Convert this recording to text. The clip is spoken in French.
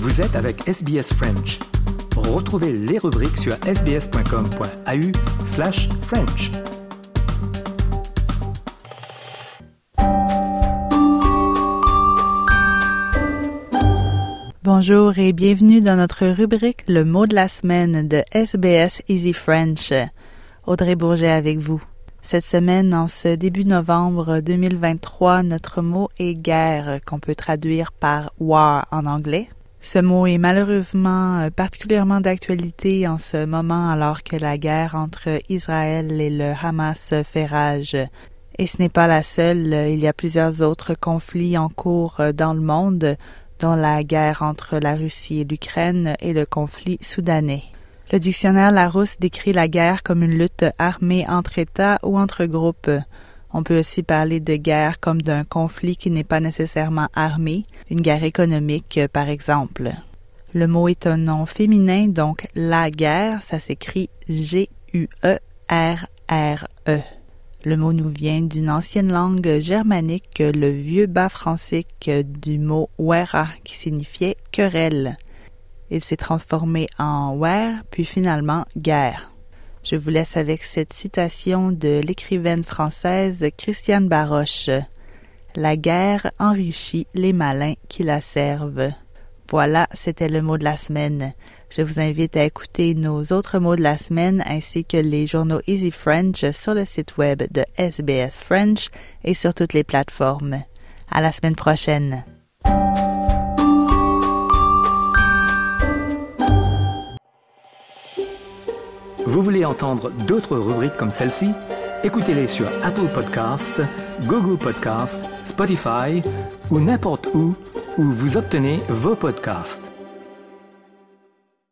Vous êtes avec SBS French. Retrouvez les rubriques sur sbs.com.au/French. Bonjour et bienvenue dans notre rubrique Le mot de la semaine de SBS Easy French. Audrey Bourget avec vous. Cette semaine, en ce début novembre 2023, notre mot est guerre, qu'on peut traduire par war en anglais. Ce mot est malheureusement particulièrement d'actualité en ce moment alors que la guerre entre Israël et le Hamas fait rage. Et ce n'est pas la seule, il y a plusieurs autres conflits en cours dans le monde, dont la guerre entre la Russie et l'Ukraine et le conflit soudanais. Le dictionnaire Larousse décrit la guerre comme une lutte armée entre États ou entre groupes. On peut aussi parler de guerre comme d'un conflit qui n'est pas nécessairement armé, une guerre économique par exemple. Le mot est un nom féminin, donc la guerre, ça s'écrit G-U-E-R-R-E. Le mot nous vient d'une ancienne langue germanique, le vieux bas francique du mot wera, qui signifiait querelle. Il s'est transformé en wer, puis finalement guerre. Je vous laisse avec cette citation de l'écrivaine française Christiane Baroche. « La guerre enrichit les malins qui la servent. » Voilà, c'était le mot de la semaine. Je vous invite à écouter nos autres mots de la semaine ainsi que les journaux Easy French sur le site web de SBS French et sur toutes les plateformes. À la semaine prochaine. Vous voulez entendre d'autres rubriques comme celle-ci? Écoutez-les sur Apple Podcasts, Google Podcasts, Spotify ou n'importe où vous obtenez vos podcasts.